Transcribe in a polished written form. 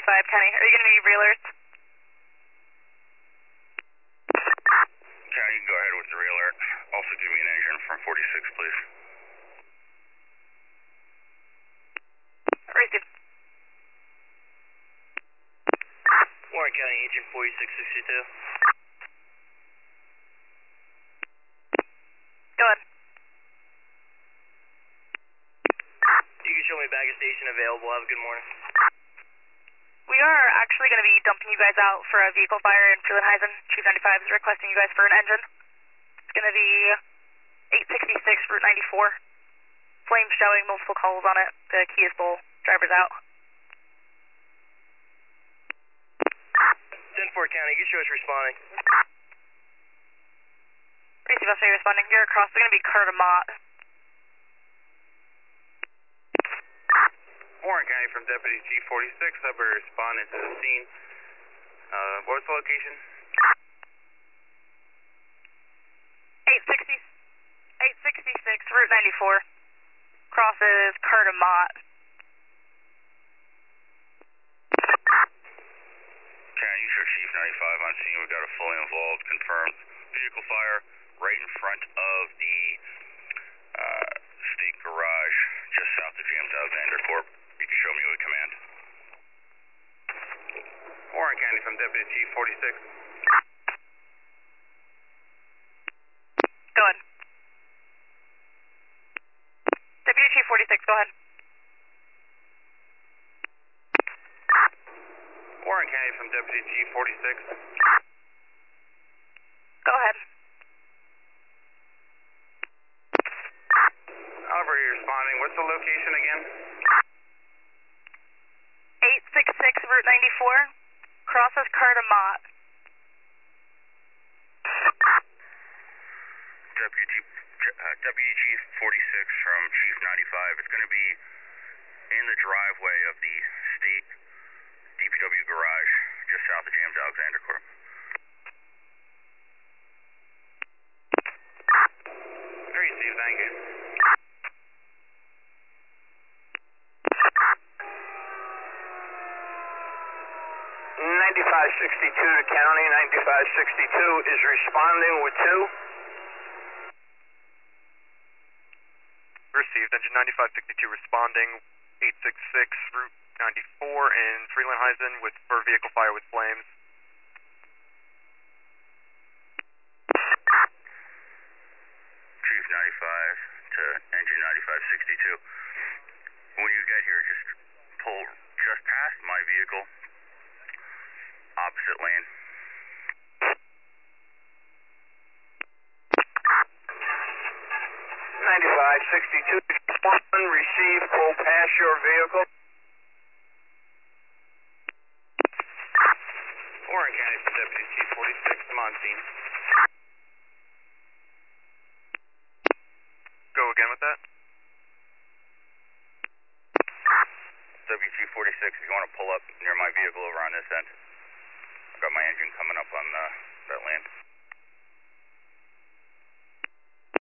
Kenny. Are you going to need reelers? Kenny, go ahead with the reeler. Also give me an engine from 46, please. Receive. Warren County, engine 4662. Go ahead. You can show me bag station available. Have a good morning. We are actually going to be dumping you guys out for a vehicle fire in Freelandhuizen. Chief 95 is requesting you guys for an engine. It's going to be 866 Route 94. Flames showing, multiple calls on it. The key is full. Driver's out. 10-4 County, you show us responding. Receive, I'll say responding. You're across. It's going to be Carter Mott. Warren County from Deputy G46. I'll be responding to the scene. What was the location? 866 Route 94. Crosses Carter Mott. County, you show Chief 95 on scene. We've got a fully involved, confirmed vehicle fire right in front of the state garage just south of James Alexander Corp. You can show me with command. Warren County from Deputy Chief 46. Go ahead. Deputy Chief 46, go ahead. Warren County from Deputy Chief 46. Go ahead. Oliver, you're responding. What's the location again? 866 Route 94. Crosses Carter Mott. Deputy Chief 46 from Chief 95. It's going to be in the driveway of the state DPW garage just south of James Alexander Corp. Receive, thank you. .9562 to County, 9562 is responding with 2. Received, engine 9562 responding, 866 Route 94 in Freelandhuizen for vehicle fire with flames. Chief 95 to engine 9562. When you get here, just pull just past my vehicle, opposite lane. 9562, receive, pull past your vehicle. Warren County for Deputy Chief 46, I'm on scene. Go again with that. Deputy Chief 46, if you want to pull up near my vehicle over on this end. I've got my engine coming up on that lane.